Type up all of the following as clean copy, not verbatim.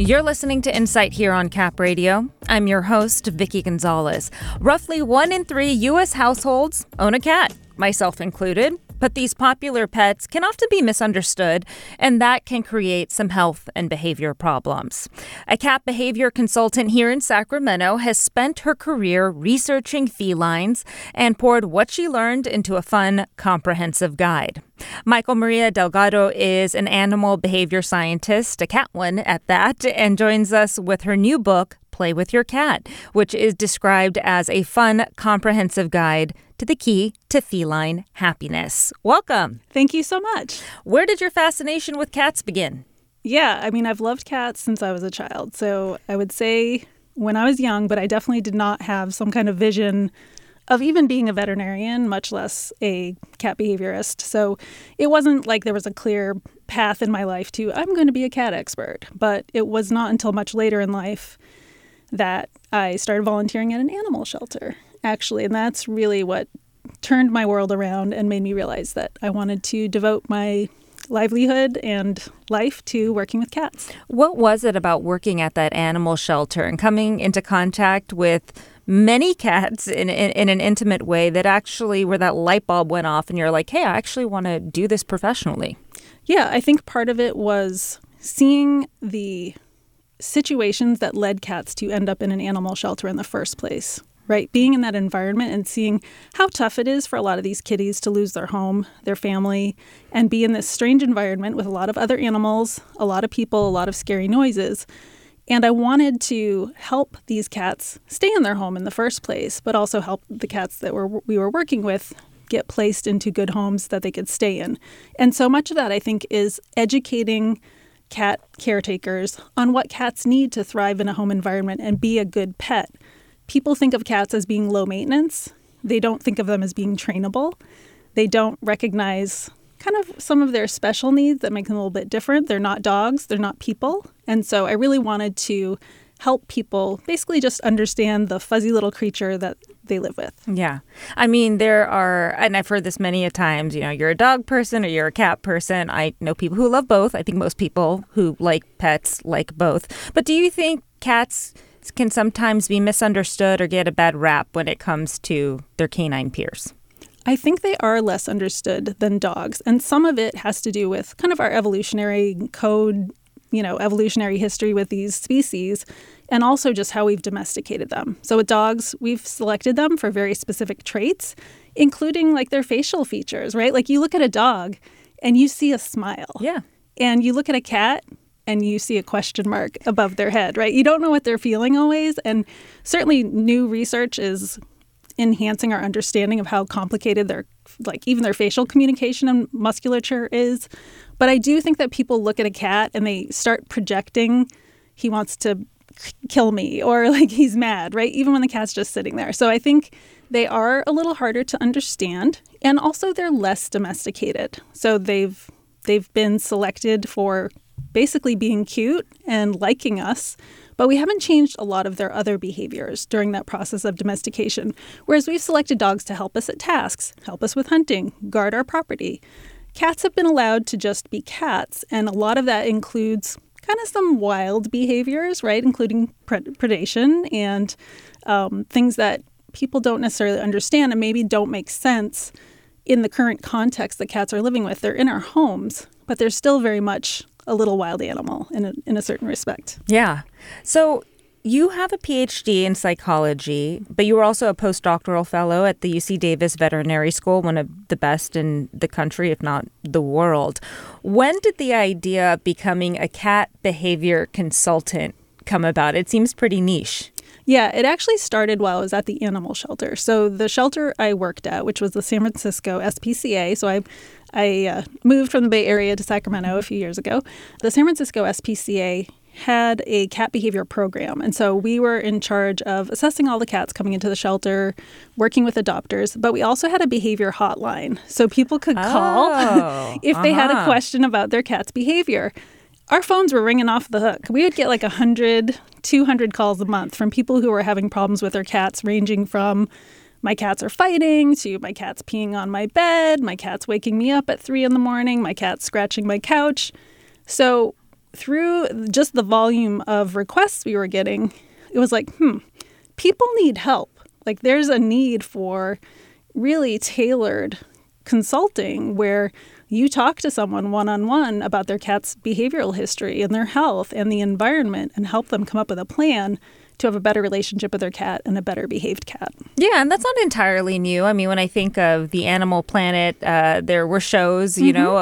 You're listening to Insight here on Cap Radio. I'm your host, Vicky Gonzalez. Roughly 1 in 3 U.S. households own a cat, myself included. But these popular pets can often be misunderstood, and that can create some health and behavior problems. A cat behavior consultant here in Sacramento has spent her career researching felines and poured what she learned into a fun, comprehensive guide. Michael Maria Delgado is an animal behavior scientist, a cat one at that, and joins us with her new book, Play with Your Cat, which is described as a fun, comprehensive guide to the key to feline happiness. Welcome. Thank you so much. Where did your fascination with cats begin? Yeah, I've loved cats since I was a child. So I would say when I was young, but I definitely did not have some kind of vision of even being a veterinarian, much less a cat behaviorist. So it wasn't like there was a clear path in my life to, I'm going to be a cat expert. But it was not until much later in life that I started volunteering at an animal shelter, actually. And that's really what turned my world around and made me realize that I wanted to devote my livelihood and life to working with cats. What was it about working at that animal shelter and coming into contact with many cats in an intimate way that actually where that light bulb went off and you're like, hey, I actually want to do this professionally? Yeah, I think part of it was seeing the situations that led cats to end up in an animal shelter in the first place, right? Being in that environment and seeing how tough it is for a lot of these kitties to lose their home, their family, and be in this strange environment with a lot of other animals, a lot of people, a lot of scary noises. And I wanted to help these cats stay in their home in the first place, but also help the cats that we were working with get placed into good homes that they could stay in. And so much of that, I think, is educating cat caretakers on what cats need to thrive in a home environment and be a good pet. People think of cats as being low maintenance. They don't think of them as being trainable. They don't recognize kind of some of their special needs that make them a little bit different. They're not dogs. They're not people. And so I really wanted to help people basically just understand the fuzzy little creature that they live with. Yeah. There are, and I've heard this many a times, you're a dog person or you're a cat person. I know people who love both. I think most people who like pets like both. But do you think cats can sometimes be misunderstood or get a bad rap when it comes to their canine peers? I think they are less understood than dogs. And some of it has to do with kind of our evolutionary code, evolutionary history with these species, and also just how we've domesticated them. So with dogs, we've selected them for very specific traits, including like their facial features, right? Like you look at a dog and you see a smile. Yeah. And you look at a cat and you see a question mark above their head, right? You don't know what they're feeling always. And certainly new research is enhancing our understanding of how complicated even their facial communication and musculature is. But I do think that people look at a cat and they start projecting he wants to kill me or like he's mad, right? Even when the cat's just sitting there. So I think they are a little harder to understand, and also they're less domesticated. So they've been selected for basically being cute and liking us, but we haven't changed a lot of their other behaviors during that process of domestication. Whereas we've selected dogs to help us at tasks, help us with hunting, guard our property. Cats have been allowed to just be cats, and a lot of that includes kind of some wild behaviors, right, including predation and things that people don't necessarily understand and maybe don't make sense in the current context that cats are living with. They're in our homes, but they're still very much a little wild animal in a certain respect. Yeah. So you have a PhD in psychology, but you were also a postdoctoral fellow at the UC Davis Veterinary School, one of the best in the country, if not the world. When did the idea of becoming a cat behavior consultant come about? It seems pretty niche. Yeah, it actually started while I was at the animal shelter. So the shelter I worked at, which was the San Francisco SPCA, so I moved from the Bay Area to Sacramento a few years ago. The San Francisco SPCA had a cat behavior program. And so we were in charge of assessing all the cats coming into the shelter, working with adopters, but we also had a behavior hotline. So people could call if they had a question about their cat's behavior. Our phones were ringing off the hook. We would get like 100, 200 calls a month from people who were having problems with their cats, ranging from my cats are fighting to my cat's peeing on my bed, my cat's waking me up at 3 a.m, my cat's scratching my couch. So through just the volume of requests we were getting, it was like, people need help. Like there's a need for really tailored consulting where you talk to someone one-on-one about their cat's behavioral history and their health and the environment and help them come up with a plan to have a better relationship with their cat and a better behaved cat. Yeah, and that's not entirely new. I mean, when I think of the Animal Planet, there were shows, you know,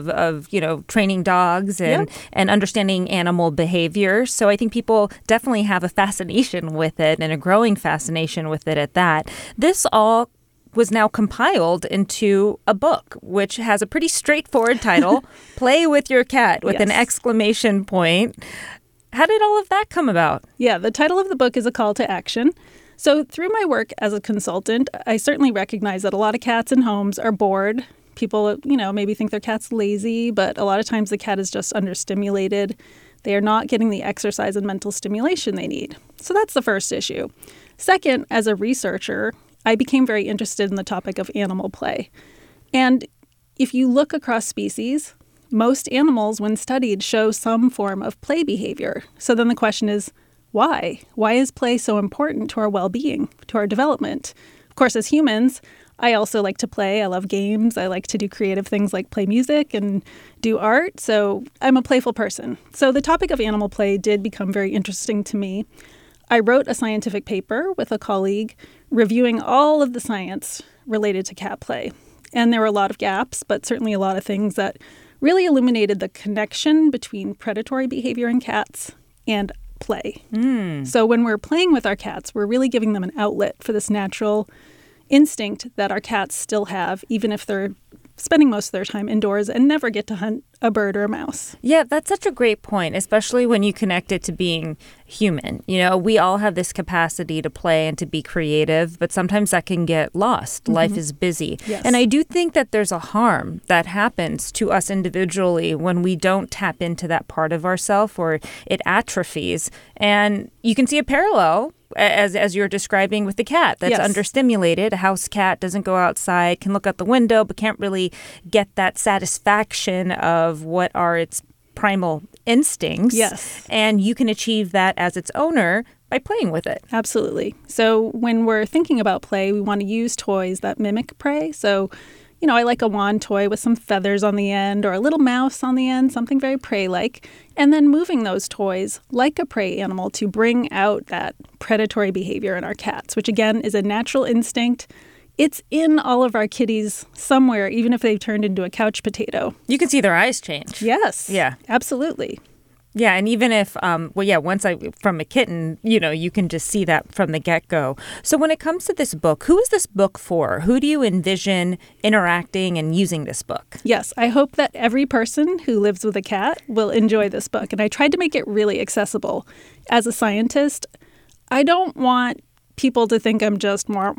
of training dogs and understanding animal behavior. So I think people definitely have a fascination with it and a growing fascination with it at that. This all was now compiled into a book, which has a pretty straightforward title, Play with Your Cat, with an exclamation point. How did all of that come about? Yeah, the title of the book is a call to action. So through my work as a consultant, I certainly recognize that a lot of cats in homes are bored. People, maybe think their cat's lazy, but a lot of times the cat is just understimulated. They are not getting the exercise and mental stimulation they need. So that's the first issue. Second, as a researcher, I became very interested in the topic of animal play. And if you look across species, most animals, when studied, show some form of play behavior. So then the question is, why? Why is play so important to our well-being, to our development? Of course, as humans, I also like to play. I love games. I like to do creative things like play music and do art. So I'm a playful person. So the topic of animal play did become very interesting to me. I wrote a scientific paper with a colleague reviewing all of the science related to cat play. And there were a lot of gaps, but certainly a lot of things that really illuminated the connection between predatory behavior in cats and play. So when we're playing with our cats, we're really giving them an outlet for this natural instinct that our cats still have, even if they're spending most of their time indoors and never get to hunt a bird or a mouse. Yeah, that's such a great point, especially when you connect it to being human. We all have this capacity to play and to be creative, but sometimes that can get lost. Life is busy. Yes. And I do think that there's a harm that happens to us individually when we don't tap into that part of ourselves or it atrophies. And you can see a parallel as you're describing with the cat that's understimulated. A house cat doesn't go outside, can look out the window, but can't really get that satisfaction of what are its primal instincts. Yes. And you can achieve that as its owner by playing with it. Absolutely. So when we're thinking about play, we want to use toys that mimic prey. So, I like a wand toy with some feathers on the end or a little mouse on the end, something very prey-like, and then moving those toys like a prey animal to bring out that predatory behavior in our cats, which again is a natural instinct. It's in all of our kitties somewhere, even if they've turned into a couch potato. You can see their eyes change. Yes. Yeah. Absolutely. Yeah, and even if, from a kitten, you can just see that from the get-go. So when it comes to this book, who is this book for? Who do you envision interacting and using this book? Yes, I hope that every person who lives with a cat will enjoy this book. And I tried to make it really accessible. As a scientist, I don't want people to think I'm just I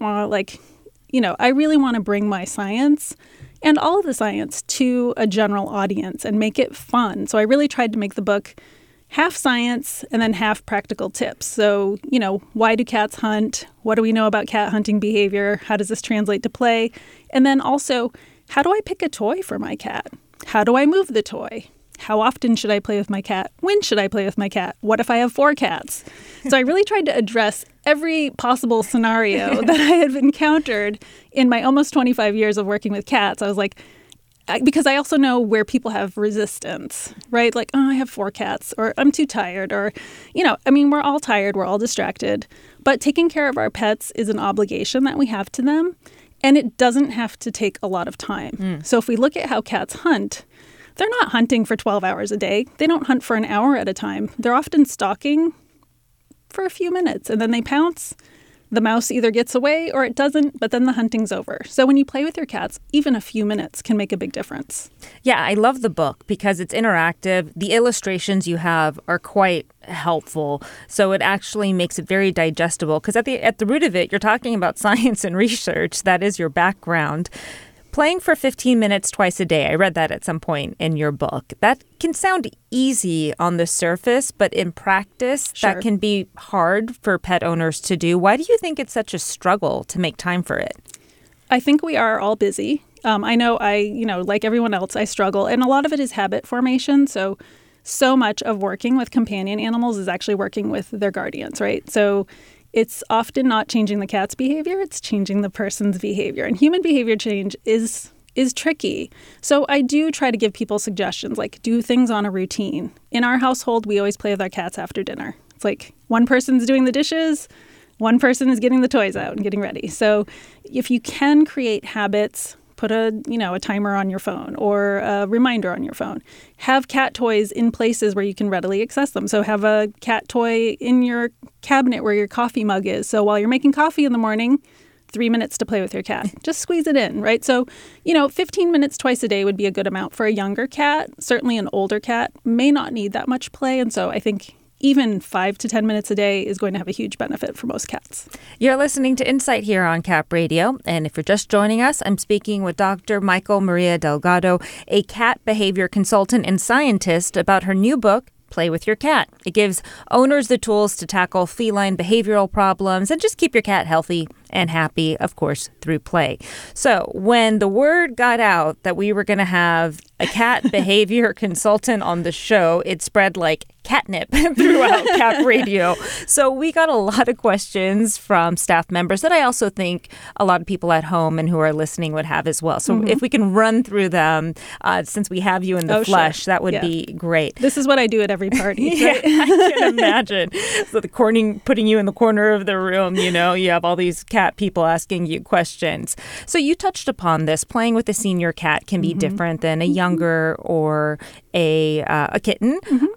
really want to bring my science and all of the science to a general audience and make it fun. So I really tried to make the book half science and then half practical tips. So, why do cats hunt? What do we know about cat hunting behavior? How does this translate to play? And then also, how do I pick a toy for my cat? How do I move the toy? How often should I play with my cat? When should I play with my cat? What if I have 4 cats? So I really tried to address every possible scenario that I have encountered in my almost 25 years of working with cats. I was like, because I also know where people have resistance, right? Like, I have 4 cats, or I'm too tired, or, we're all tired, we're all distracted. But taking care of our pets is an obligation that we have to them, and it doesn't have to take a lot of time. So if we look at how cats hunt, they're not hunting for 12 hours a day. They don't hunt for an hour at a time. They're often stalking for a few minutes, and then they pounce. The mouse either gets away or it doesn't, but then the hunting's over. So when you play with your cats, even a few minutes can make a big difference. Yeah, I love the book because it's interactive. The illustrations you have are quite helpful. So it actually makes it very digestible because at the root of it, you're talking about science and research. That is your background. Playing for 15 minutes twice a day. I read that at some point in your book. That can sound easy on the surface, but in practice, that can be hard for pet owners to do. Why do you think it's such a struggle to make time for it? I think we are all busy. I know like everyone else, I struggle. And a lot of it is habit formation. So so much of working with companion animals is actually working with their guardians, right? So it's often not changing the cat's behavior, it's changing the person's behavior. And human behavior change is tricky. So I do try to give people suggestions, like do things on a routine. In our household, we always play with our cats after dinner. It's like one person's doing the dishes, one person is getting the toys out and getting ready. So if you can create habits, put a timer on your phone or a reminder on your phone. Have cat toys in places where you can readily access them. So have a cat toy in your cabinet where your coffee mug is. So while you're making coffee in the morning, 3 minutes to play with your cat. Just squeeze it in, right? So, 15 minutes twice a day would be a good amount for a younger cat. Certainly an older cat may not need that much play. And so I think even 5 to 10 minutes a day is going to have a huge benefit for most cats. You're listening to Insight here on Cap Radio. And if you're just joining us, I'm speaking with Dr. Michael Maria Delgado, a cat behavior consultant and scientist, about her new book, Play with Your Cat. It gives owners the tools to tackle feline behavioral problems and just keep your cat healthy and happy, of course, through play. So when the word got out that we were going to have a cat behavior consultant on the show, it spread like catnip throughout Cap Radio. So we got a lot of questions from staff members that I also think a lot of people at home and who are listening would have as well. So if we can run through them, since we have you in the flesh, that would be great. This is what I do at every party. Yeah, I can imagine. So putting you in the corner of the room, you have all these cat people asking you questions. So you touched upon this. Playing with a senior cat can be different than a younger or a kitten.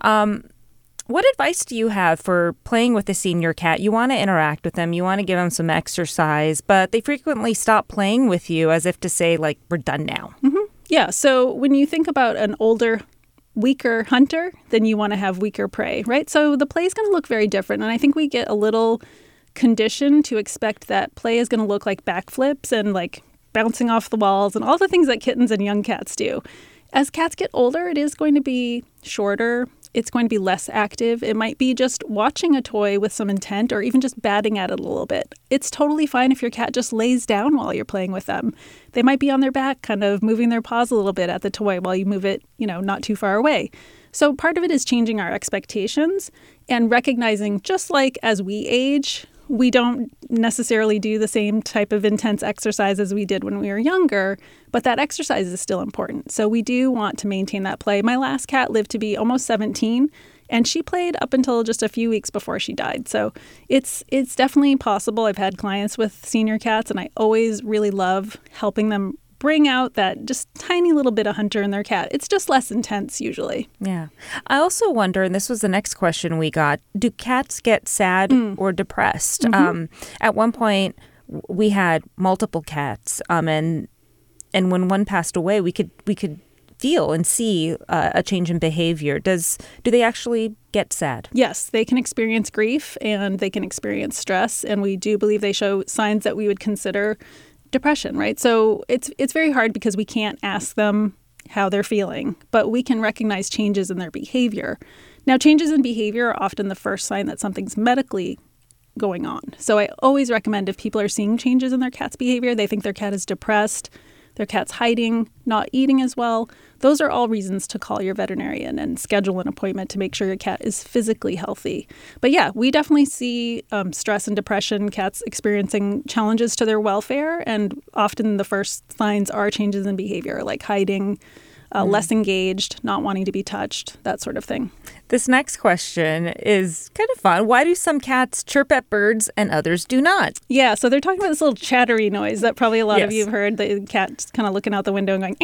What advice do you have for playing with a senior cat? You want to interact with them. You want to give them some exercise, but they frequently stop playing with you as if to say, like, we're done now. Yeah. So when you think about an older, weaker hunter, then you want to have weaker prey, right? So the play is going to look very different. And I think we get a little conditioned to expect that play is going to look like backflips and like bouncing off the walls and all the things that kittens and young cats do. As cats get older, it is going to be shorter. It's going to be less active. It might be just watching a toy with some intent or even just batting at it a little bit. It's totally fine if your cat just lays down while you're playing with them. They might be on their back, kind of moving their paws a little bit at the toy while you move it, not too far away. So part of it is changing our expectations and recognizing, just like as we age, we don't necessarily do the same type of intense exercise as we did when we were younger, but that exercise is still important. So we do want to maintain that play. My last cat lived to be almost 17, and she played up until just a few weeks before she died. So it's definitely possible. I've had clients with senior cats, and I always really love helping them bring out that just tiny little bit of hunter in their cat. It's just less intense usually. Yeah. I also wonder, and this was the next question we got, do cats get sad or depressed? At one point, we had multiple cats, and when one passed away, we could feel and see a change in behavior. Do they actually get sad? Yes, they can experience grief and they can experience stress, and we do believe they show signs that we would consider depression, right? So it's very hard because we can't ask them how they're feeling, but we can recognize changes in their behavior. Now, changes in behavior are often the first sign that something's medically going on. So I always recommend if people are seeing changes in their cat's behavior, they think their cat is depressed, their cat's hiding, not eating as well, those are all reasons to call your veterinarian and schedule an appointment to make sure your cat is physically healthy. But yeah, we definitely see stress and depression, cats experiencing challenges to their welfare, and often the first signs are changes in behavior, like hiding, less engaged, not wanting to be touched, that sort of thing. This next question is kind of fun. Why do some cats chirp at birds and others do not? Yeah, so they're talking about this little chattery noise that probably a lot of you have heard. The cat's kind of looking out the window and going,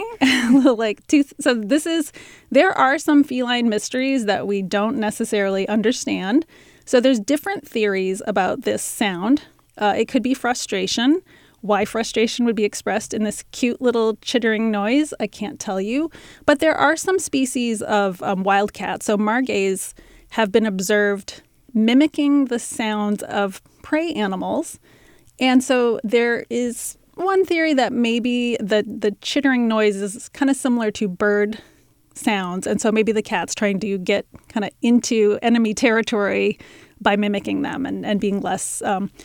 a little like tooth. So there are some feline mysteries that we don't necessarily understand. So there's different theories about this sound. It could be frustration. Why frustration would be expressed in this cute little chittering noise, I can't tell you. But there are some species of wild cats, so margays, have been observed mimicking the sounds of prey animals. And so there is one theory that maybe the chittering noise is kind of similar to bird sounds. And so maybe the cat's trying to get kind of into enemy territory by mimicking them and being less,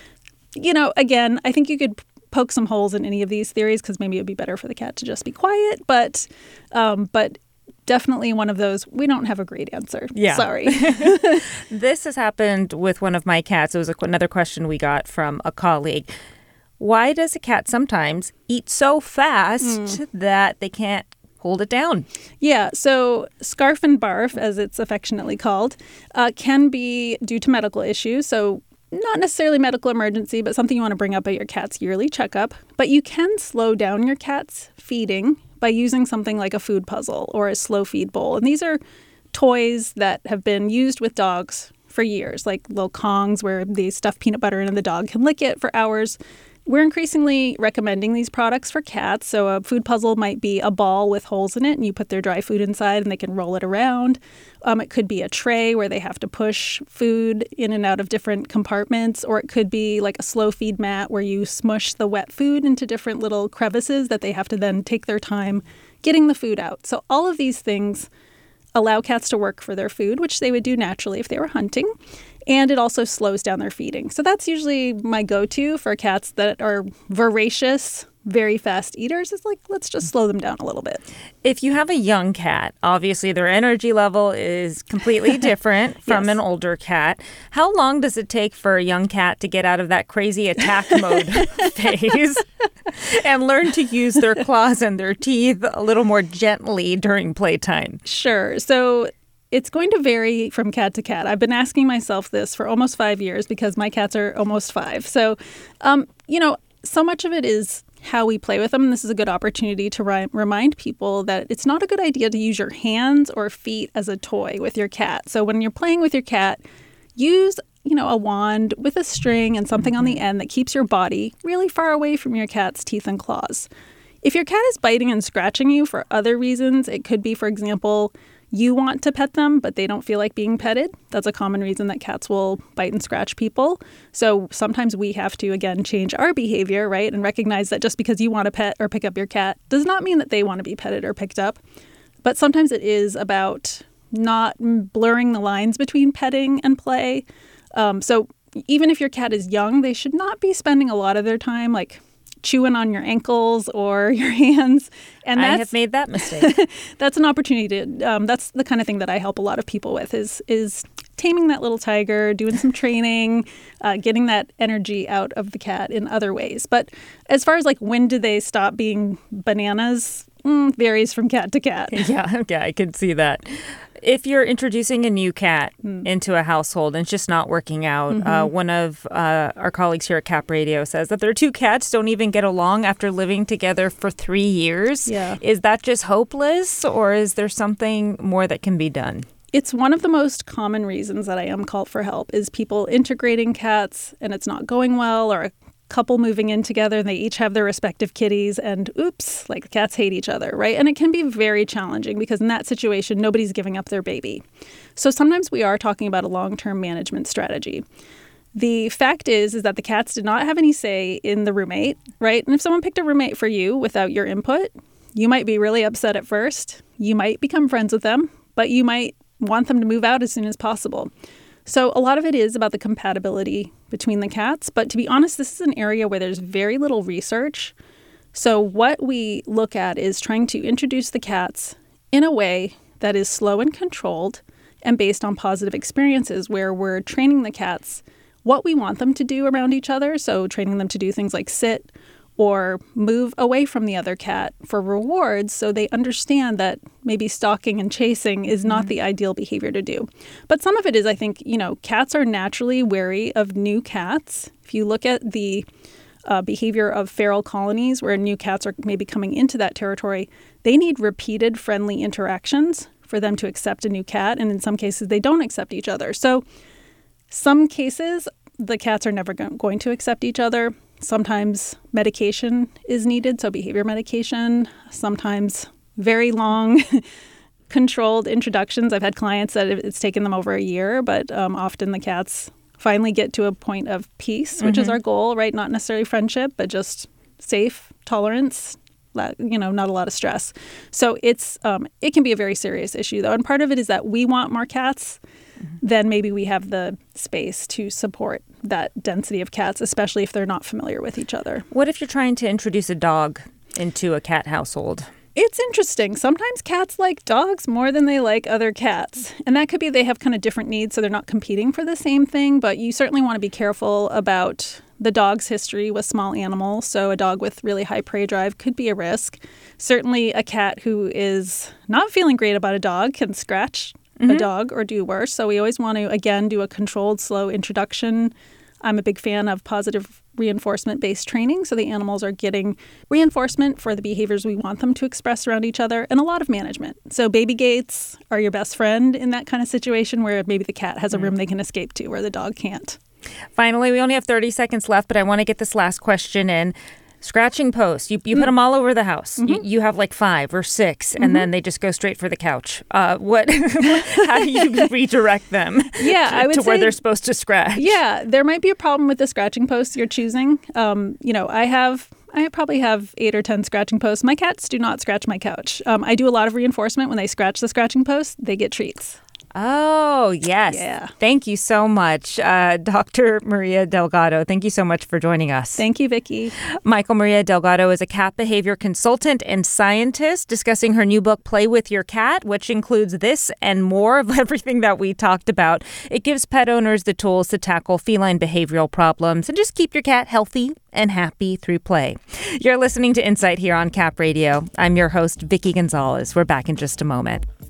again, I think you could poke some holes in any of these theories because maybe it would be better for the cat to just be quiet. But definitely one of those, we don't have a great answer. Yeah. Sorry. This has happened with one of my cats. It was another question we got from a colleague. Why does a cat sometimes eat so fast that they can't hold it down? Yeah, so scarf and barf, as it's affectionately called, can be due to medical issues. So not necessarily medical emergency, but something you want to bring up at your cat's yearly checkup. But you can slow down your cat's feeding by using something like a food puzzle or a slow feed bowl. And these are toys that have been used with dogs for years, like little Kongs where they stuff peanut butter in and the dog can lick it for hours. We're increasingly recommending these products for cats. So a food puzzle might be a ball with holes in it and you put their dry food inside and they can roll it around. It could be a tray where they have to push food in and out of different compartments, or it could be like a slow feed mat where you smush the wet food into different little crevices that they have to then take their time getting the food out. So all of these things allow cats to work for their food, which they would do naturally if they were hunting. And it also slows down their feeding. So that's usually my go-to for cats that are voracious, very fast eaters. Is like, let's just slow them down a little bit. If you have a young cat, obviously their energy level is completely different from an older cat. How long does it take for a young cat to get out of that crazy attack mode phase and learn to use their claws and their teeth a little more gently during playtime? Sure. So it's going to vary from cat to cat. I've been asking myself this for almost 5 years because my cats are almost 5. So, so much of it is how we play with them. This is a good opportunity to remind people that it's not a good idea to use your hands or feet as a toy with your cat. So when you're playing with your cat, use a wand with a string and something on the end that keeps your body really far away from your cat's teeth and claws. If your cat is biting and scratching you for other reasons, it could be, for example, you want to pet them, but they don't feel like being petted. That's a common reason that cats will bite and scratch people. So sometimes we have to, again, change our behavior, right? And recognize that just because you want to pet or pick up your cat does not mean that they want to be petted or picked up. But sometimes it is about not blurring the lines between petting and play. So even if your cat is young, they should not be spending a lot of their time like chewing on your ankles or your hands. And I have made that mistake. That's an opportunity to, that's the kind of thing that I help a lot of people with is taming that little tiger, doing some training, getting that energy out of the cat in other ways. But as far as like when do they stop being bananas, varies from cat to cat. Yeah, I can see that. If you're introducing a new cat into a household and it's just not working out, one of our colleagues here at Cap Radio says that their 2 cats don't even get along after living together for 3 years. Yeah. Is that just hopeless, or is there something more that can be done? It's one of the most common reasons that I am called for help is people integrating cats and it's not going well, or a couple moving in together and they each have their respective kitties and oops, like the cats hate each other, right? And it can be very challenging because in that situation, nobody's giving up their baby. So sometimes we are talking about a long-term management strategy. The fact is that the cats did not have any say in the roommate, right? And if someone picked a roommate for you without your input, you might be really upset at first. You might become friends with them, but you might want them to move out as soon as possible. So a lot of it is about the compatibility between the cats. But to be honest, this is an area where there's very little research. So what we look at is trying to introduce the cats in a way that is slow and controlled and based on positive experiences where we're training the cats what we want them to do around each other. So training them to do things like sit or move away from the other cat for rewards so they understand that maybe stalking and chasing is not the ideal behavior to do. But some of it is, I think, cats are naturally wary of new cats. If you look at the behavior of feral colonies where new cats are maybe coming into that territory, they need repeated friendly interactions for them to accept a new cat. And in some cases, they don't accept each other. So some cases, the cats are never going to accept each other. Sometimes medication is needed, so behavior medication. Sometimes very long controlled introductions. I've had clients that it's taken them over a year, but often the cats finally get to a point of peace, which is our goal, right? Not necessarily friendship, but just safe tolerance, not a lot of stress. So it can be a very serious issue, though. And part of it is that we want more cats. Then maybe we have the space to support that density of cats, especially if they're not familiar with each other. What if you're trying to introduce a dog into a cat household? It's interesting. Sometimes cats like dogs more than they like other cats. And that could be they have kind of different needs, so they're not competing for the same thing. But you certainly want to be careful about the dog's history with small animals. So a dog with really high prey drive could be a risk. Certainly a cat who is not feeling great about a dog can scratch a dog or do worse. So we always want to, again, do a controlled, slow introduction. I'm a big fan of positive reinforcement-based training, so the animals are getting reinforcement for the behaviors we want them to express around each other, and a lot of management. So baby gates are your best friend in that kind of situation where maybe the cat has a room they can escape to where the dog can't. Finally, we only have 30 seconds left, but I want to get this last question in. Scratching posts, you put them all over the house. You have like 5 or 6, and then they just go straight for the couch. How do you redirect them I would to where say, they're supposed to scratch? Yeah, there might be a problem with the scratching posts you're choosing. I probably have 8 or 10 scratching posts. My cats do not scratch my couch. I do a lot of reinforcement. When they scratch the scratching post, they get treats. Oh, yes. Yeah. Thank you so much, Dr. Maria Delgado. Thank you so much for joining us. Thank you, Vicki. Michael Maria Delgado is a cat behavior consultant and scientist discussing her new book, Play With Your Cat, which includes this and more of everything that we talked about. It gives pet owners the tools to tackle feline behavioral problems and just keep your cat healthy and happy through play. You're listening to Insight here on Cap Radio. I'm your host, Vicki Gonzalez. We're back in just a moment.